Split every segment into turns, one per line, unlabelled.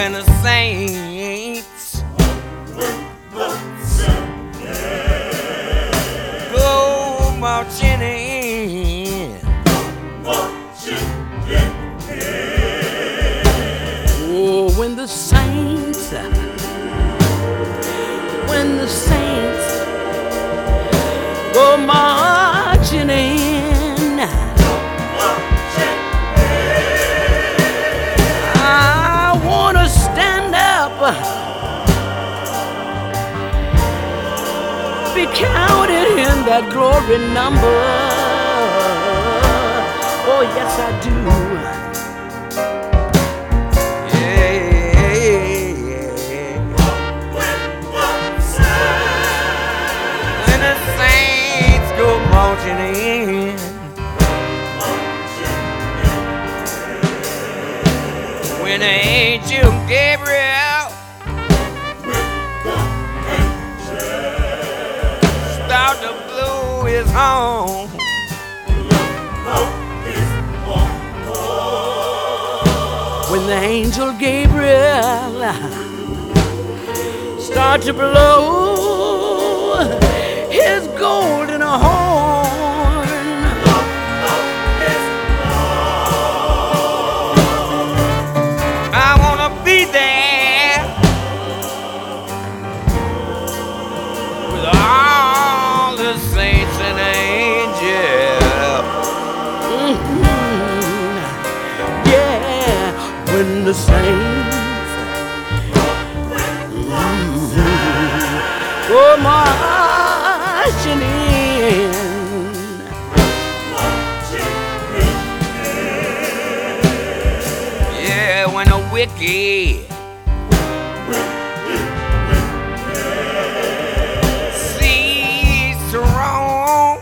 when the saints go marching in. Oh, when the saints go marching in, I wanna stand up, be counted in that glory number. Oh yes I do. When the saints go marching in, when the angel Gabriel start to blow his horn, when the angel Gabriel start to blow his golden horn, I wanna be there with all the saints and angels. Yeah, when the saints go marching in. Yeah, when the wicked cease to roam,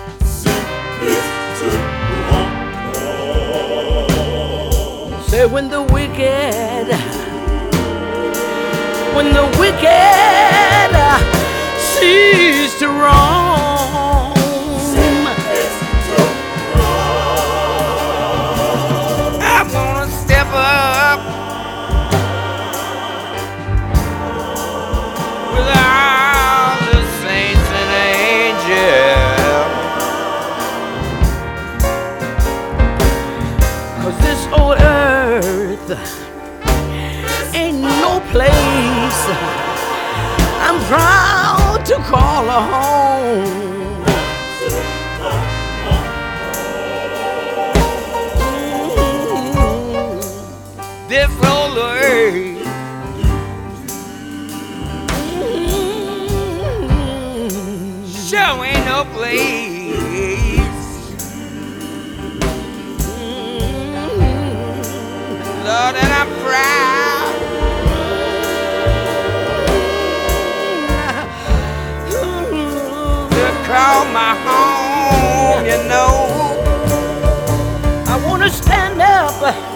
say when the wicked cease to roam, I wanna step up with all the saints and angels, 'cause this old earth ain't no place I'm proud to call a home. This old earth sure ain't no place. Lord, and I'm proud to call my home, you know. I wanna stand up